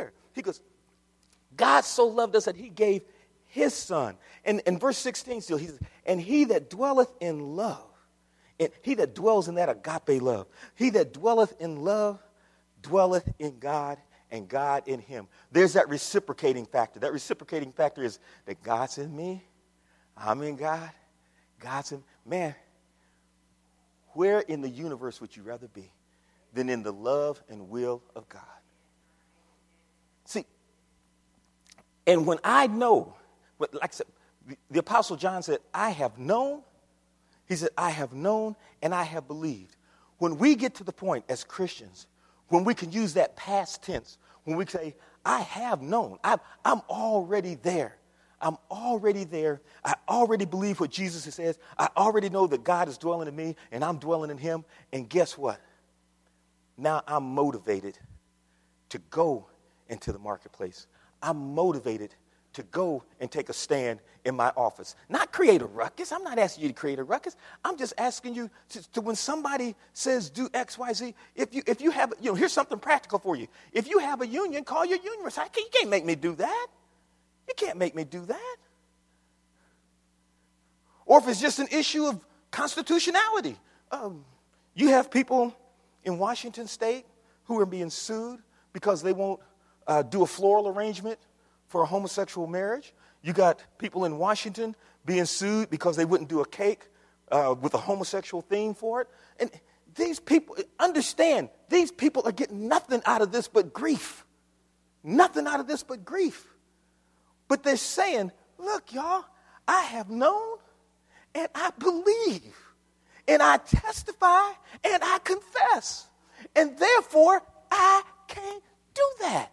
God so loved us that he gave his son. And in verse 16 still, he says, and he that dwelleth in love, and he that dwells in that agape love, he that dwelleth in love, dwelleth in God, and God in him. There's that reciprocating factor. That reciprocating factor is that God's in me, I'm in God, God's in, man, where in the universe would you rather be than in the love and will of God? See, and when I know, like I said, the Apostle John said, I have known. He said, I have known and I have believed. When we get to the point as Christians, when we can use that past tense, when we say, I have known, I'm already there. I'm already there. I already believe what Jesus says. I already know that God is dwelling in me and I'm dwelling in him. And guess what? Now I'm motivated to go into the marketplace. I'm motivated to go and take a stand in my office. Not create a ruckus. I'm not asking you to create a ruckus. I'm just asking you to when somebody says do X, Y, Z, if you have, here's something practical for you. If you have a union, call your union. You can't make me do that. You can't make me do that. Or if it's just an issue of constitutionality. You have people in Washington State who are being sued because they won't do a floral arrangement for a homosexual marriage. You got people in Washington being sued because they wouldn't do a cake with a homosexual theme for it. And these people, understand, these people are getting nothing out of this but grief. Nothing out of this but grief. But they're saying, look, y'all, I have known and I believe and I testify and I confess. And therefore, I can't do that.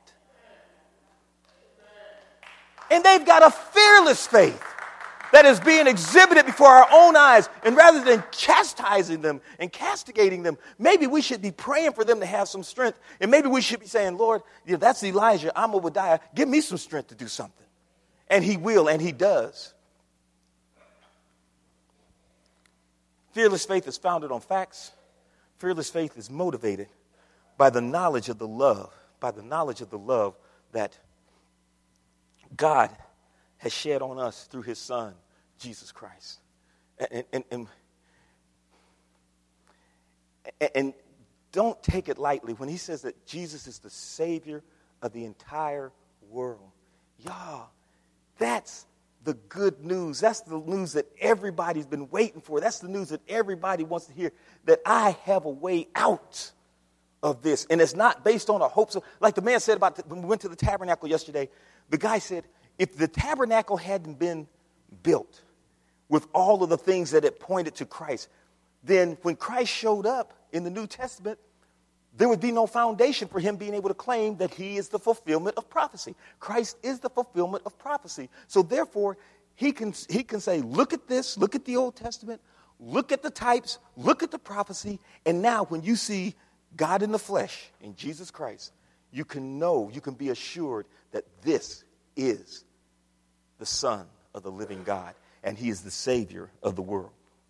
And they've got a fearless faith that is being exhibited before our own eyes. And rather than chastising them and castigating them, maybe we should be praying for them to have some strength. And maybe we should be saying, Lord, that's Elijah, I'm Obadiah. Give me some strength to do something. And he will, and he does. Fearless faith is founded on facts. Fearless faith is motivated by the knowledge of the love, that God has shed on us through his son, Jesus Christ. And don't take it lightly when he says that Jesus is the Savior of the entire world. Y'all, that's the good news. That's the news that everybody's been waiting for. That's the news that everybody wants to hear, that I have a way out of this. And it's not based on a hope. So, like the man said about when we went to the tabernacle yesterday, the guy said, if the tabernacle hadn't been built with all of the things that it pointed to Christ, then when Christ showed up in the New Testament, there would be no foundation for him being able to claim that he is the fulfillment of prophecy. Christ is the fulfillment of prophecy. So therefore, he can say, look at this, look at the Old Testament, look at the types, look at the prophecy, and now when you see God in the flesh, in Jesus Christ, you can know, you can be assured that this is the Son of the living God, and he is the Savior of the world.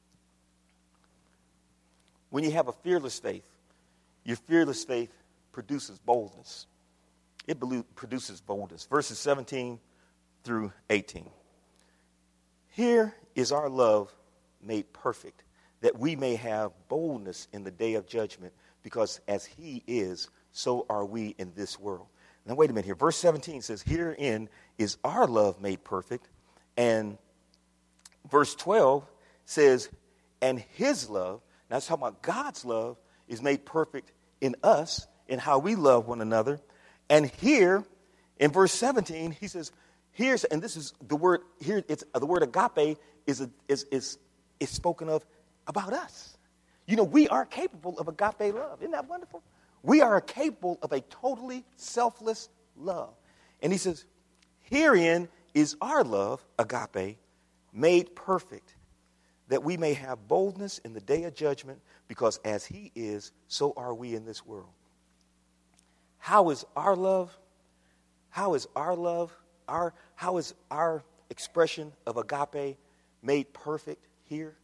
When you have a fearless faith, your fearless faith produces boldness. It produces boldness. Verses 17 through 18. Here is our love made perfect, that we may have boldness in the day of judgment, because as he is, so are we in this world. Now, wait a minute here. Verse 17 says, herein is our love made perfect. And verse 12 says, and his love, now it's talking about God's love, is made perfect in us, in how we love one another. And here, in verse 17, he says, here's, and this is the word, here, it's the word agape is spoken of about us. You know, we are capable of agape love. Isn't that wonderful? We are capable of a totally selfless love. And he says, herein is our love, agape, made perfect, that we may have boldness in the day of judgment, because as he is, so are we in this world. How is our love? How is our love? How is our expression of agape made perfect here?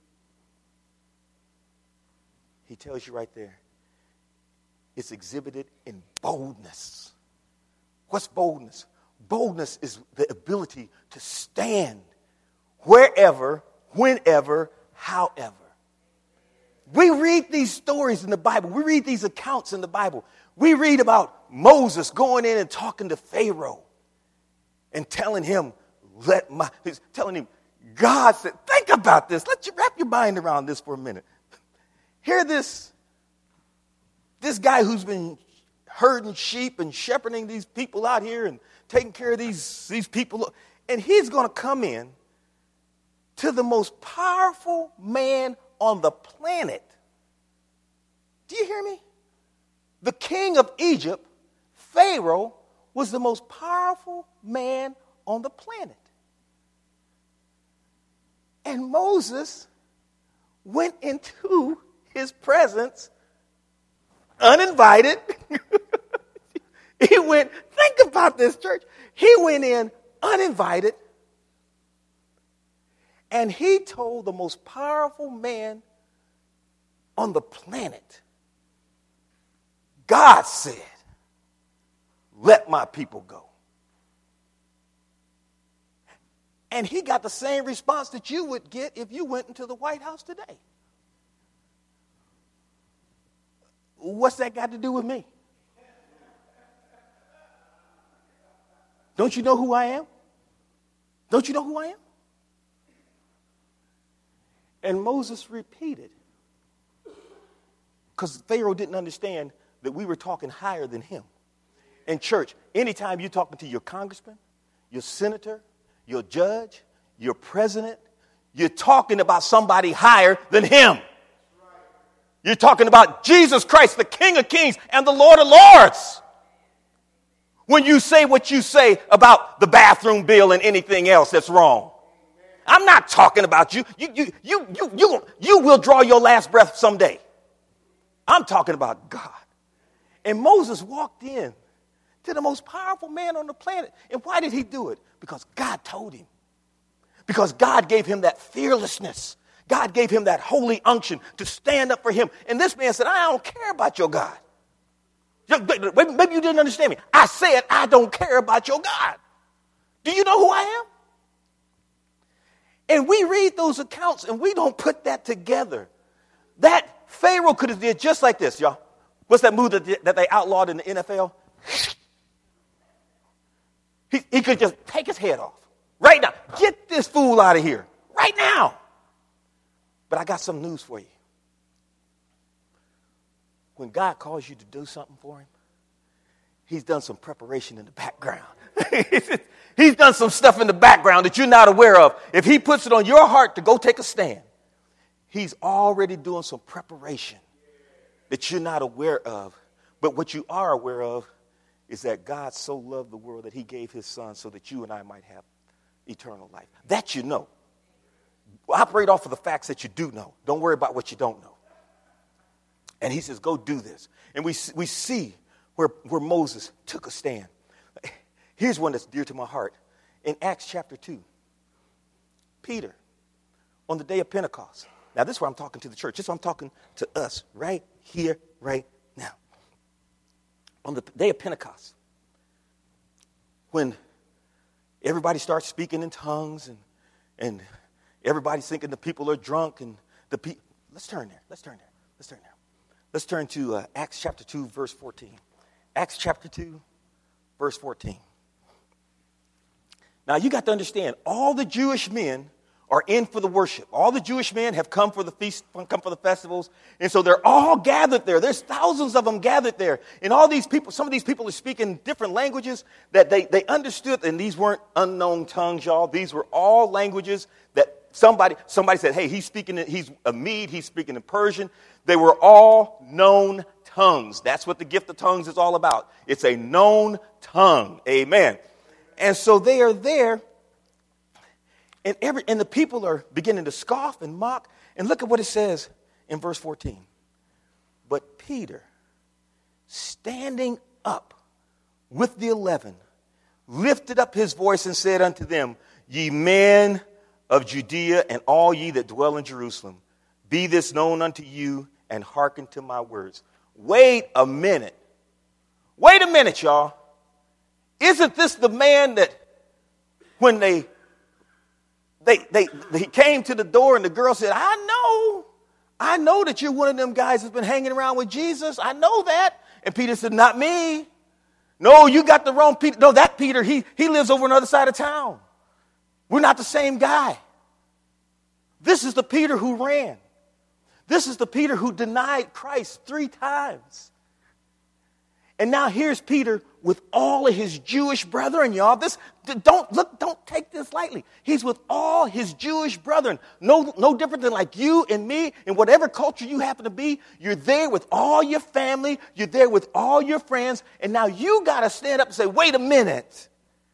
He tells you right there. It's exhibited in boldness. What's boldness? Boldness is the ability to stand wherever, whenever, however. We read these stories in the Bible. We read these accounts in the Bible. We read about Moses going in and talking to Pharaoh and telling him, God said, think about this. Let you wrap your mind around this for a minute. Hear this guy who's been herding sheep and shepherding these people out here and taking care of these people. And he's going to come in to the most powerful man on the planet. Do you hear me? The king of Egypt, Pharaoh, was the most powerful man on the planet. And Moses went into his presence uninvited. He went, think about this, church. He went in uninvited, and he told the most powerful man on the planet, God said, let my people go. And he got the same response that you would get if you went into the White House today. What's that got to do with me? Don't you know who I am? Don't you know who I am? And Moses repeated, because Pharaoh didn't understand that we were talking higher than him. In church, anytime you're talking to your congressman, your senator, your judge, your president, you're talking about somebody higher than him. You're talking about Jesus Christ, the King of Kings and the Lord of Lords. When you say what you say about the bathroom bill and anything else that's wrong. I'm not talking about you. You will draw your last breath someday. I'm talking about God. And Moses walked in to the most powerful man on the planet. And why did he do it? Because God told him. Because God gave him that fearlessness. God gave him that holy unction to stand up for him. And this man said, I don't care about your God. Maybe you didn't understand me. I said, I don't care about your God. Do you know who I am? And we read those accounts and we don't put that together. That Pharaoh could have did just like this, y'all. What's that move that they outlawed in the NFL? He could just take his head off. Right now. Get this fool out of here. Right now. But I got some news for you. When God calls you to do something for him, he's done some preparation in the background. He's done some stuff in the background that you're not aware of. If he puts it on your heart to go take a stand, he's already doing some preparation that you're not aware of. But what you are aware of is that God so loved the world that he gave his son so that you and I might have eternal life. That you know. Operate off of the facts that you do know. Don't worry about what you don't know. And he says, go do this. And we see where Moses took a stand. Here's one that's dear to my heart. In Acts chapter 2, Peter, on the day of Pentecost. Now, this is where I'm talking to the church. This is where I'm talking to us right here, right now. On the day of Pentecost, when everybody starts speaking in tongues and everybody's thinking the people are drunk and let's turn there. Let's turn to Acts chapter 2, verse 14. Acts chapter 2, verse 14. Now, you got to understand, all the Jewish men are in for the worship. All the Jewish men have come for the feast, come for the festivals. And so they're all gathered there. There's thousands of them gathered there. And all these people, some of these people are speaking different languages that they understood. And these weren't unknown tongues, y'all. These were all languages that somebody said, hey, he's a Mede, he's speaking in Persian. They were all known tongues. That's what the gift of tongues is all about. It's a known tongue. Amen. And so they are there, and the people are beginning to scoff and mock. And look at what it says in verse 14. But Peter, standing up with the 11, lifted up his voice and said unto them, Ye men of Judea and all ye that dwell in Jerusalem, be this known unto you, and hearken to my words. Wait a minute, y'all. Isn't this the man that when he came to the door and the girl said, I know that you're one of them guys that's been hanging around with Jesus. I know that. And Peter said, not me. No, you got the wrong Peter. No, that Peter, he lives over on the other side of town. We're not the same guy. This is the Peter who ran. This is the Peter who denied Christ 3 times. And now here's Peter with all of his Jewish brethren, y'all. Don't take this lightly. He's with all his Jewish brethren. No different than like you and me in whatever culture you happen to be. You're there with all your family. You're there with all your friends. And now you got to stand up and say, wait a minute.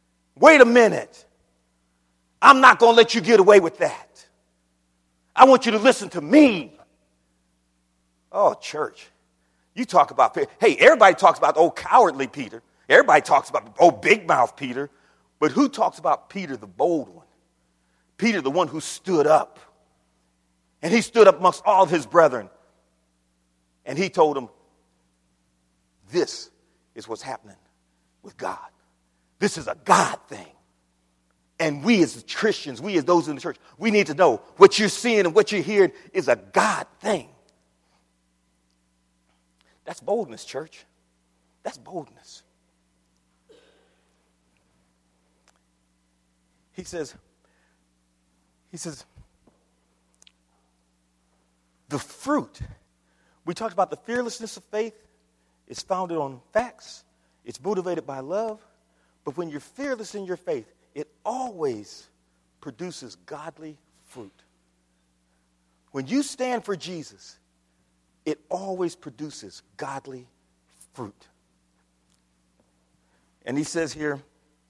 I'm not going to let you get away with that. I want you to listen to me. Oh, church. You talk about, hey, everybody talks about old cowardly Peter. Everybody talks about old big mouth Peter. But who talks about Peter, the bold one? Peter, the one who stood up. And he stood up amongst all of his brethren. And he told them, this is what's happening with God. This is a God thing. And we as Christians, we as those in the church, we need to know what you're seeing and what you're hearing is a God thing. That's boldness, church. That's boldness. He says, the fruit, we talked about the fearlessness of faith, is founded on facts. It's motivated by love. But when you're fearless in your faith, it always produces godly fruit. When you stand for Jesus, it always produces godly fruit. And he says here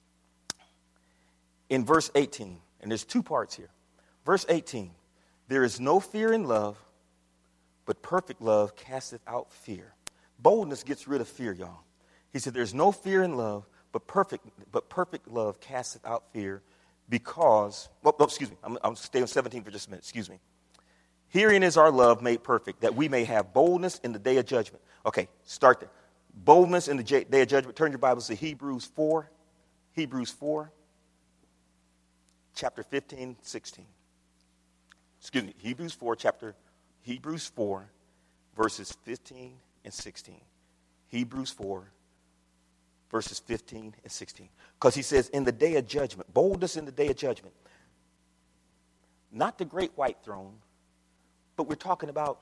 in verse 18, and there's 2 parts here. Verse 18, there is no fear in love, but perfect love casteth out fear. Boldness gets rid of fear, y'all. He said there's no fear in love, but perfect love casteth out fear because, I'm staying on 17 for just a minute, excuse me. Herein is our love made perfect, that we may have boldness in the day of judgment. Okay, start there. Boldness in the day of judgment. Turn your Bibles to Hebrews 4. Hebrews 4, chapter 15, 16. Excuse me, Hebrews 4, verses 15 and 16. Hebrews 4, verses 15 and 16. Because he says, in the day of judgment, boldness in the day of judgment. Not the great white throne, but we're talking about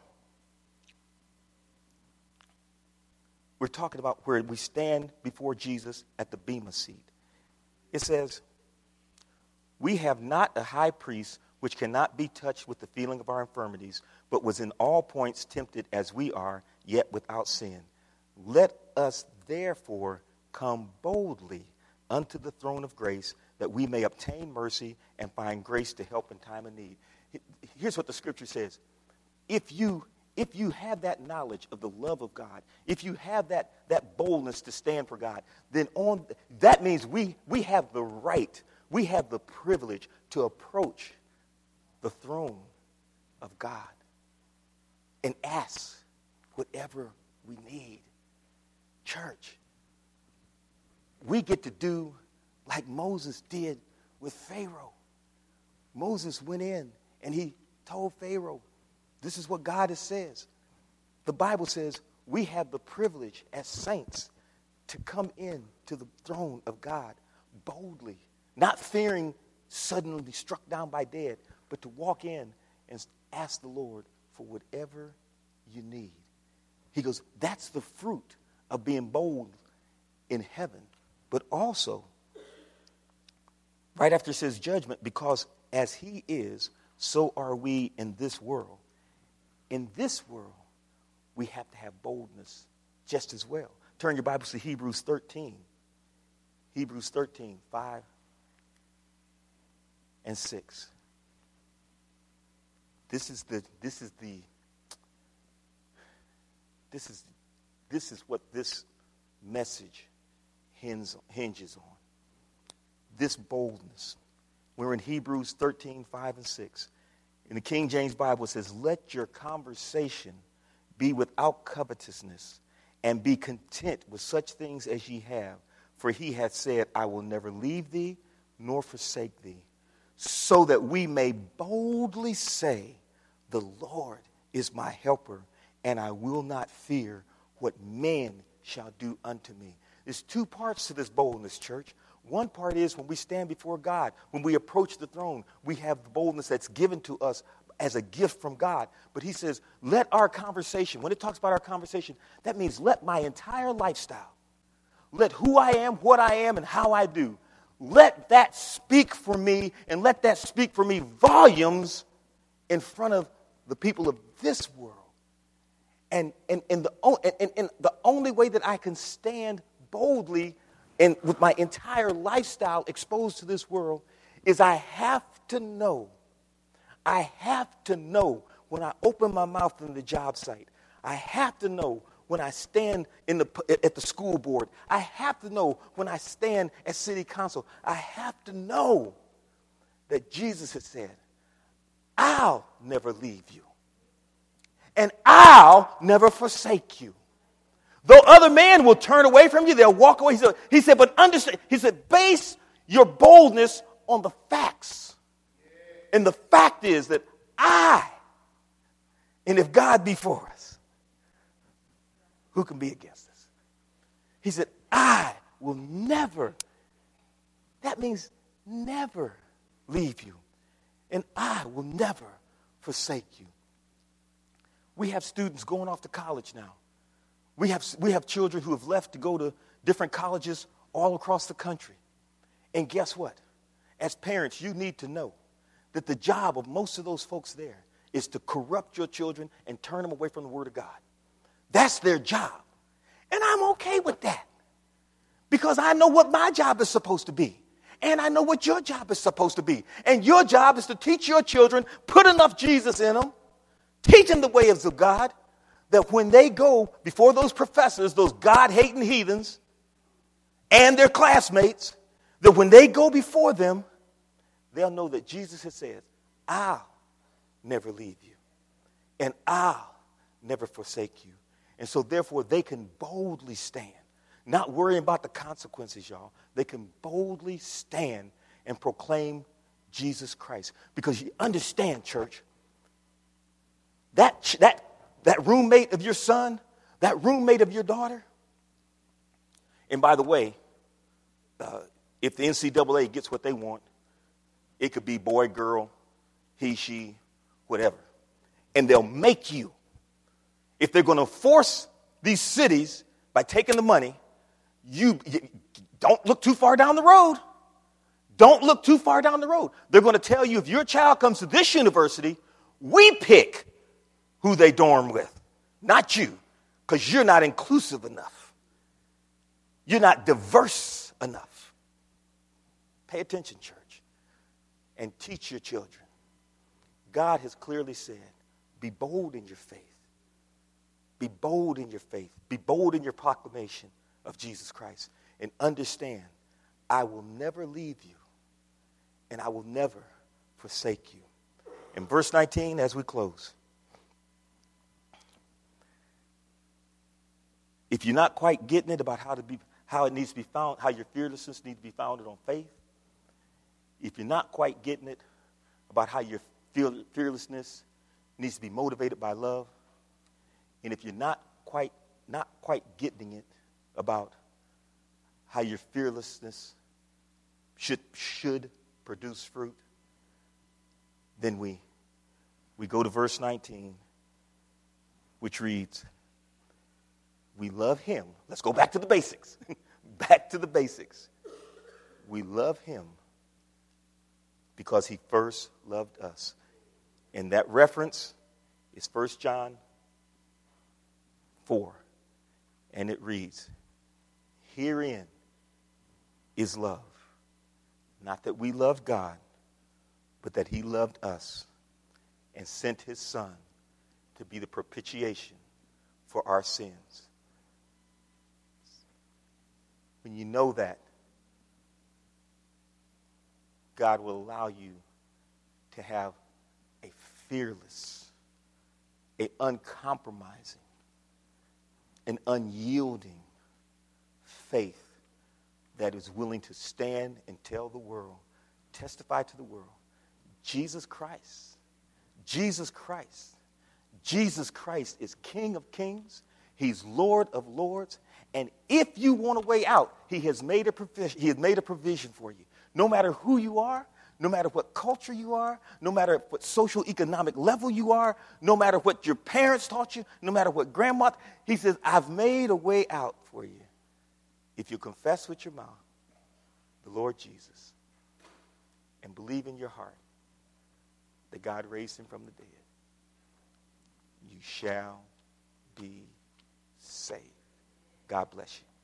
where we stand before Jesus at the bema seat. It says, we have not a high priest which cannot be touched with the feeling of our infirmities, but was in all points tempted as we are, yet without sin. Let us therefore come boldly unto the throne of grace, that we may obtain mercy and find grace to help in time of need. Here's what the scripture says. If you have that knowledge of the love of God, if you have that boldness to stand for God, then that means we have the right, we have the privilege to approach the throne of God and ask whatever we need. Church, we get to do like Moses did with Pharaoh. Moses went in and he told Pharaoh, this is what God says. The Bible says we have the privilege as saints to come in to the throne of God boldly, not fearing suddenly struck down by death, but to walk in and ask the Lord for whatever you need. He goes, that's the fruit of being bold in heaven. But also, right after it says judgment, because as he is, so are we in this world. In this world, we have to have boldness just as well. Turn your Bibles to Hebrews 13. Hebrews 13, 5 and 6. This is what this message hinges on. This boldness. We're in Hebrews 13, 5 and 6. In the King James Bible, it says, let your conversation be without covetousness, and be content with such things as ye have. For he hath said, I will never leave thee, nor forsake thee. So that we may boldly say, the Lord is my helper, and I will not fear what man shall do unto me. There's two parts to this boldness, church. One part is when we stand before God, when we approach the throne, we have the boldness that's given to us as a gift from God. But he says, let our conversation, when it talks about our conversation, that means let my entire lifestyle, let who I am, what I am, and how I do, let that speak for me, and let that speak for me volumes in front of the people of this world. And the only way that I can stand boldly and with my entire lifestyle exposed to this world is I have to know when I open my mouth in the job site. I have to know when I stand at the school board. I have to know when I stand at city council. I have to know that Jesus has said, I'll never leave you, and I'll never forsake you. Though other men will turn away from you, they'll walk away. He said, but understand, he said, base your boldness on the facts. And the fact is that and if God be for us, who can be against us? He said, I will never, that means never leave you. And I will never forsake you. We have students going off to college now. We have children who have left to go to different colleges all across the country. And guess what? As parents, you need to know that the job of most of those folks there is to corrupt your children and turn them away from the Word of God. That's their job. And I'm okay with that, because I know what my job is supposed to be. And I know what your job is supposed to be. And your job is to teach your children, put enough Jesus in them, teach them the ways of God, that when they go before those professors, those God-hating heathens, and their classmates, that when they go before them, they'll know that Jesus has said, I'll never leave you, and I'll never forsake you. And so therefore they can boldly stand, not worrying about the consequences, y'all. They can boldly stand and proclaim Jesus Christ. Because you understand, church, that roommate of your son, that roommate of your daughter, and by the way, if the NCAA gets what they want, it could be boy, girl, he, she, whatever. And they'll make you. If they're going to force these cities by taking the money, you don't look too far down the road. Don't look too far down the road. They're going to tell you, if your child comes to this university, we pick who they dorm with, not you. because you're not inclusive enough. You're not diverse enough. Pay attention, church, and teach your children. God has clearly said, be bold in your faith. Be bold in your faith. Be bold in your proclamation of Jesus Christ. And understand, I will never leave you, and I will never forsake you. In verse 19, as we close, if you're not quite getting it about how it needs to be found, how your fearlessness needs to be founded on faith, if you're not quite getting it about how your fearlessness needs to be motivated by love, and if you're not quite getting it about how your fearlessness should produce fruit, then we go to verse 19, which reads, we love him. Let's go back to the basics. Back to the basics. We love him because he first loved us. And that reference is 1 John 4. And it reads, herein is love. Not that we loved God, but that he loved us and sent his son to be the propitiation for our sins. When you know that, God will allow you to have a fearless, an uncompromising, an unyielding faith that is willing to stand and tell the world, testify to the world, Jesus Christ, Jesus Christ, Jesus Christ is King of kings. He's Lord of lords. And if you want a way out, he has made a provision. He has made a provision for you. No matter who you are, no matter what culture you are, no matter what social economic level you are, no matter what your parents taught you, no matter what grandma, he says, I've made a way out for you. If you confess with your mouth the Lord Jesus and believe in your heart that God raised him from the dead, you shall be saved. God bless you.